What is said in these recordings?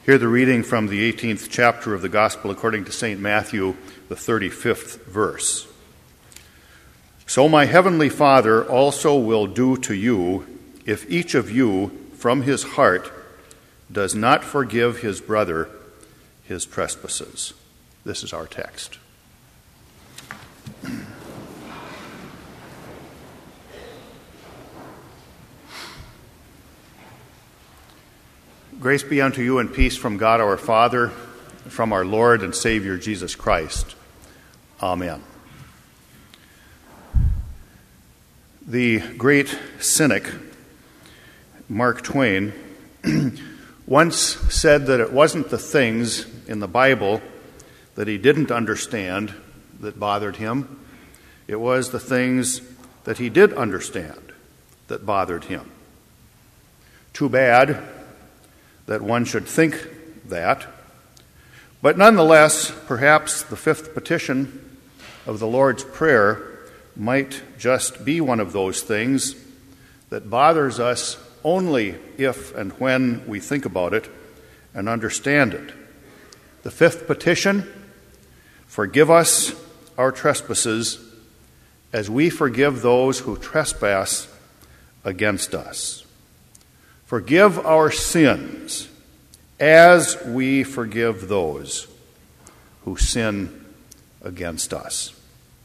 Hear the reading from the 18th chapter of the Gospel according to St. Matthew, the 35th verse. So my heavenly Father also will do to you if each of you from his heart does not forgive his brother his trespasses. This is our text. Grace be unto you and peace from God our Father, from our Lord and Savior Jesus Christ. Amen. The great cynic, Mark Twain, once said that it wasn't the things in the Bible that he didn't understand that bothered him. It was the things that he did understand that bothered him. Too bad that one should think that. But nonetheless, perhaps the fifth petition of the Lord's Prayer might just be one of those things that bothers us only if and when we think about it and understand it. The fifth petition: forgive us our trespasses as we forgive those who trespass against us. Forgive our sins as we forgive those who sin against us.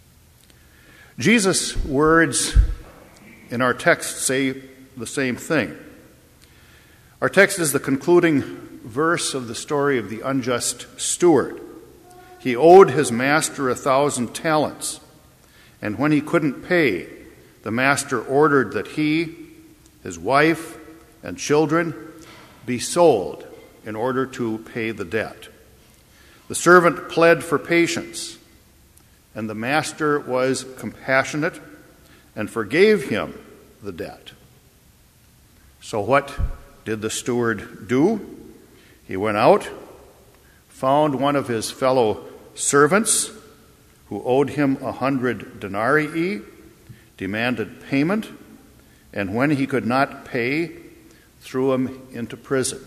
Jesus' words in our text say the same thing. Our text is the concluding verse of the story of the unjust steward. He owed his master 1,000 talents, and when he couldn't pay, the master ordered that he, his wife, and children be sold in order to pay the debt. The servant pled for patience, and the master was compassionate and forgave him the debt. So what did the steward do? He went out, found one of his fellow servants who owed him 100 denarii, demanded payment, and when he could not pay, threw him into prison.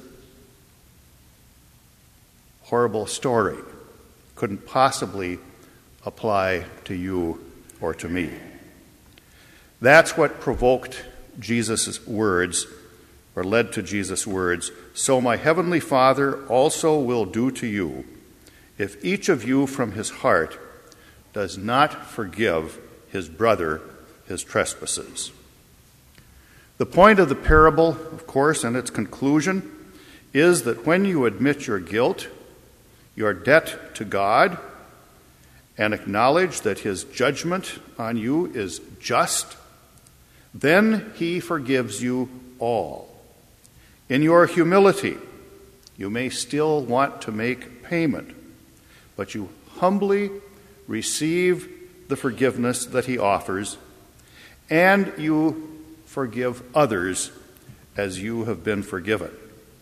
Horrible story. Couldn't possibly apply to you or to me. That's what provoked Jesus' words, or led to Jesus' words, so my heavenly Father also will do to you if each of you from his heart does not forgive his brother his trespasses. The point of the parable, of course, and its conclusion, is that when you admit your guilt, your debt to God, and acknowledge that his judgment on you is just, then he forgives you all. In your humility, you may still want to make payment, but you humbly receive the forgiveness that he offers, and you forgive others as you have been forgiven.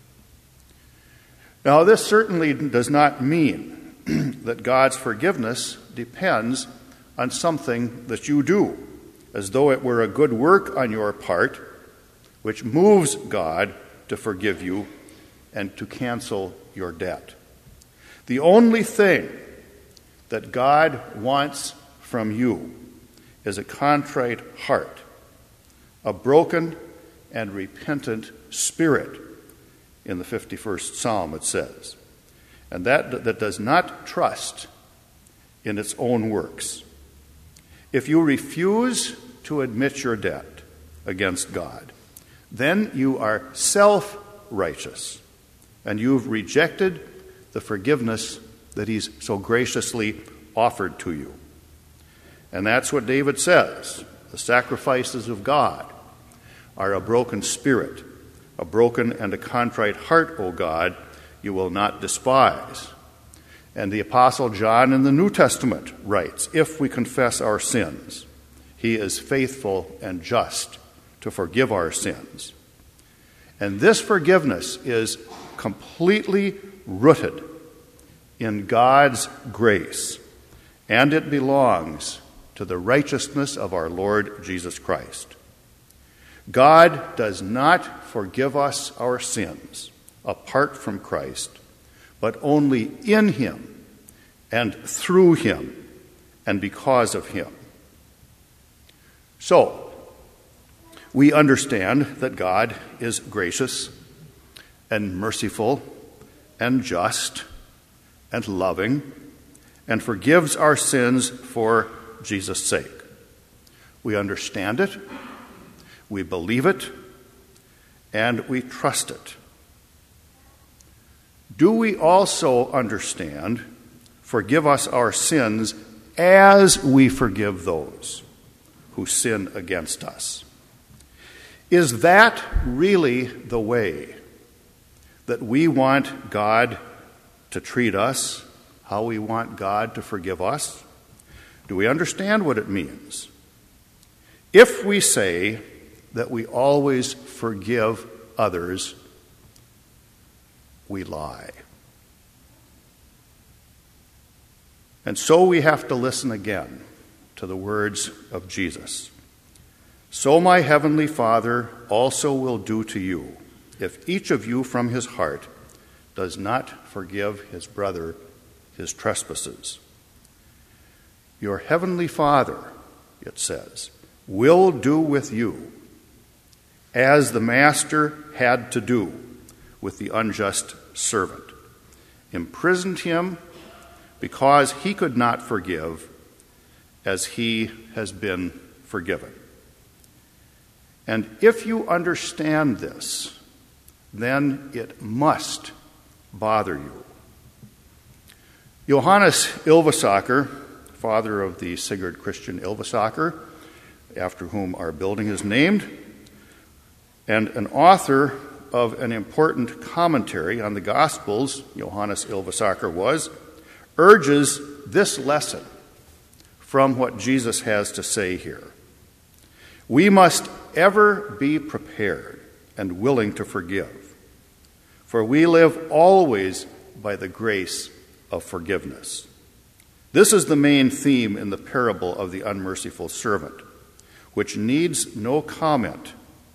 Now, this certainly does not mean that God's forgiveness depends on something that you do, as though it were a good work on your part, which moves God to forgive you and to cancel your debt. The only thing that God wants from you is a contrite heart, a broken and repentant spirit, in the 51st Psalm it says, and that does not trust in its own works. If you refuse to admit your debt against God, then you are self-righteous, and you've rejected the forgiveness that he's so graciously offered to you. And that's what David says. The sacrifices of God are a broken spirit, a broken and a contrite heart, O God, you will not despise. And the Apostle John in the New Testament writes, if we confess our sins, he is faithful and just to forgive our sins. And this forgiveness is completely rooted in God's grace, and it belongs to the righteousness of our Lord Jesus Christ. God does not forgive us our sins apart from Christ, but only in him and through him and because of him. So, we understand that God is gracious and merciful and just and loving and forgives our sins for Jesus' sake. We understand it, we believe it, and we trust it. Do we also understand, forgive us our sins as we forgive those who sin against us? Is that really the way that we want God to treat us, how we want God to forgive us? Do we understand what it means? If we say that we always forgive others, we lie. And so we have to listen again to the words of Jesus. So my heavenly Father also will do to you, if each of you from his heart does not forgive his brother his trespasses. Your heavenly Father, it says, will do with you as the master had to do with the unjust servant, imprisoned him because he could not forgive as he has been forgiven. And if you understand this, then it must bother you. Johannes Ylvasaker, father of the Sigurd Christian Ylvasaker, after whom our building is named, and an author of an important commentary on the Gospels, Johannes Ylvasaker was, urges this lesson from what Jesus has to say here. We must ever be prepared and willing to forgive, for we live always by the grace of forgiveness. This is the main theme in the parable of the unmerciful servant, which needs no comment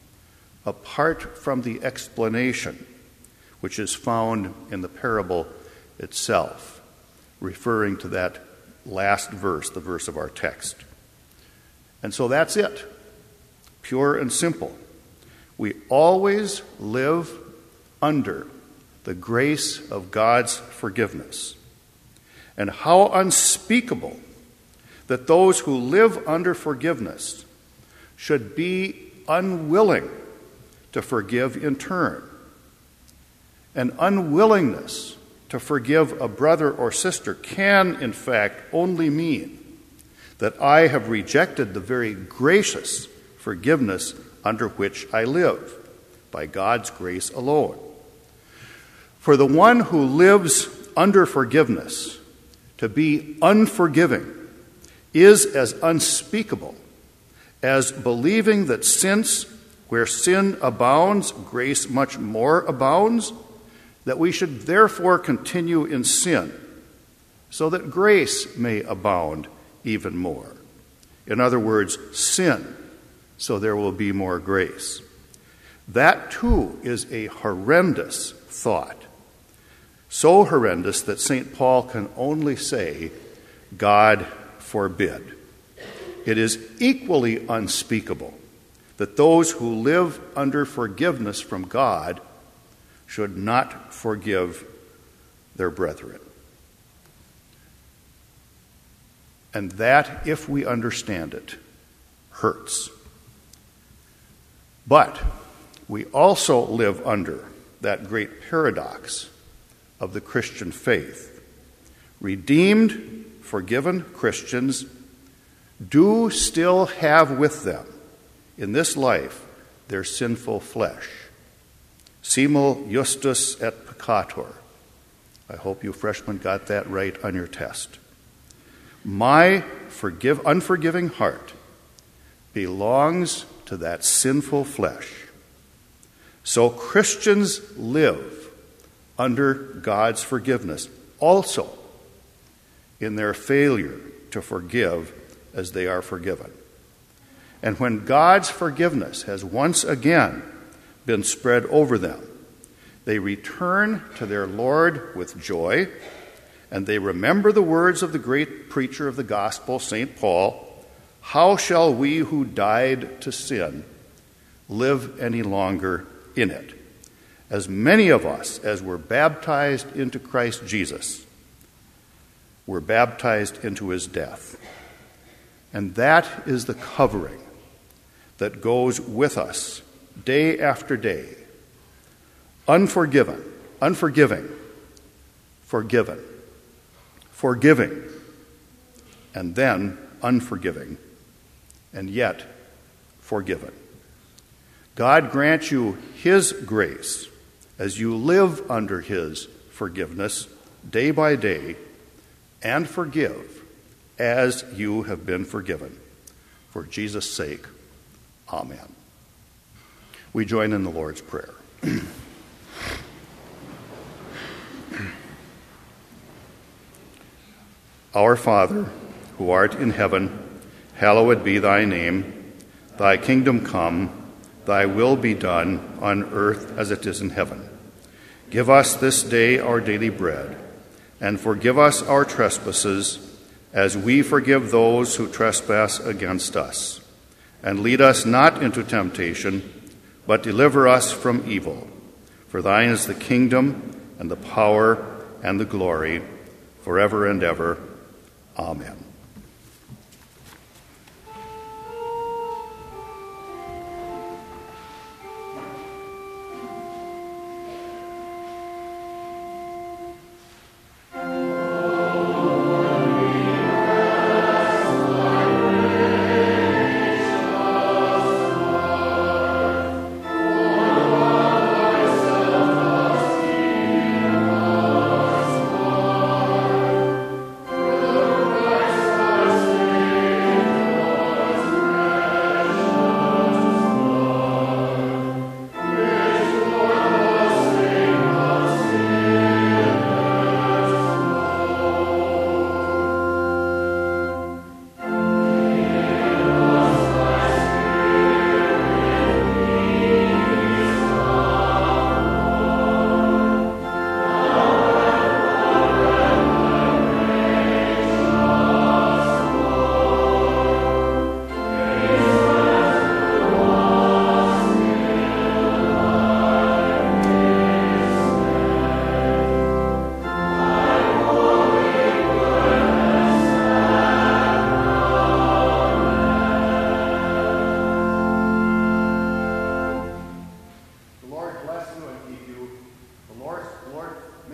apart from the explanation which is found in the parable itself, referring to that last verse, the verse of our text. And so that's it, pure and simple. We always live under the grace of God's forgiveness. And how unspeakable that those who live under forgiveness should be unwilling to forgive in turn. An unwillingness to forgive a brother or sister can, in fact, only mean that I have rejected the very gracious forgiveness under which I live, by God's grace alone. For the one who lives under forgiveness, to be unforgiving is as unspeakable as believing that since where sin abounds, grace much more abounds, that we should therefore continue in sin, so that grace may abound even more. In other words, sin, so there will be more grace. That too is a horrendous thought. So horrendous that St. Paul can only say, God forbid. It is equally unspeakable that those who live under forgiveness from God should not forgive their brethren. And that, if we understand it, hurts. But we also live under that great paradox of the Christian faith. Redeemed, forgiven Christians do still have with them in this life their sinful flesh. Simul justus et peccator. I hope you freshmen got that right on your test. My unforgiving heart belongs to that sinful flesh. So Christians live under God's forgiveness, also in their failure to forgive as they are forgiven. And when God's forgiveness has once again been spread over them, they return to their Lord with joy, and they remember the words of the great preacher of the gospel, St. Paul, "How shall we who died to sin live any longer in it? As many of us as were baptized into Christ Jesus were baptized into his death." And that is the covering that goes with us day after day. Unforgiving, forgiven, forgiving, and then unforgiving, and yet forgiven. God grant you his grace as you live under his forgiveness day by day, and forgive as you have been forgiven. For Jesus' sake, amen. We join in the Lord's Prayer. Our Father, who art in heaven, hallowed be thy name. Thy kingdom come, thy will be done on earth as it is in heaven. Give us this day our daily bread, and forgive us our trespasses, as we forgive those who trespass against us. And lead us not into temptation, but deliver us from evil. For thine is the kingdom, and the power, and the glory, forever and ever. Amen.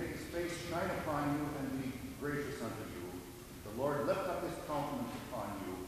Shine upon you and be gracious unto you. The Lord lift up his countenance upon you